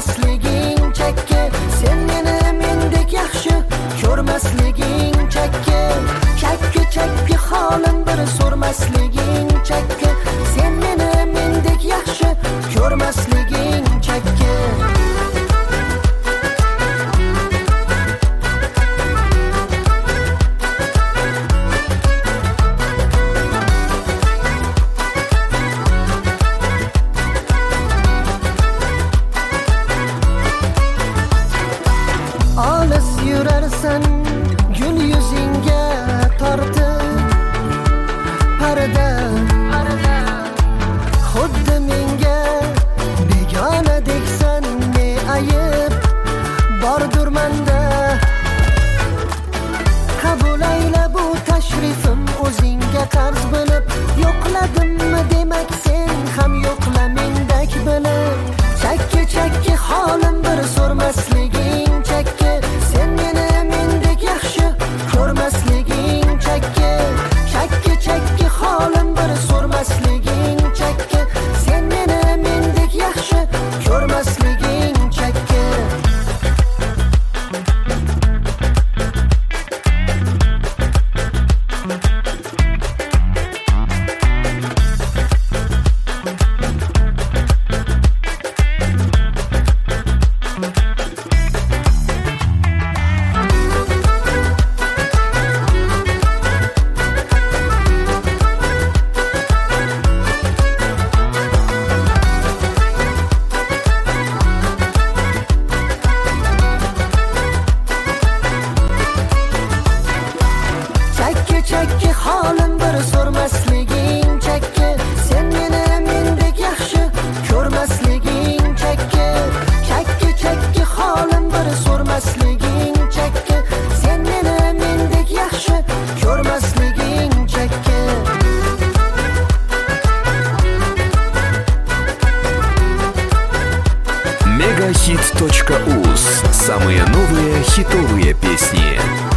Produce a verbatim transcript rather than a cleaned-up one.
ko'rmasliging chakka. Sen meni mendek yaxshi ko'rmasliging chakka. Chakka chakka holim bir so'rmasliging chakka. Sen meni mendek yaxshi ko'rmasliging chakka. Olis yurarsan gul yuzingga tortib parda, xuddi menga begona deksan ne ayib bordur menda. Qabul ayla bu tashrifim o'zingga qarz bilib, yo'qladimmi demak sen ham yo'qla mendek bilib. Chakka chakka holim bir so'rmasliging chakka. Sen meni mendek yaxshi ko'rmasliging chakka. Chakka chakka holim bir so'rmasliging chakka. Sen meni mendek yaxshi ko'rmasliging chakka. Chakka holim bir so'rmasliging chakka. Sen meni mendek yaxshi ko'rmasliging chakka. Chakka chakka holim bir so'rmasliging chakka. Sen meni mendek yaxshi ko'rmasliging chakka. Мегахит точка уз. Самые новые хитовые песни.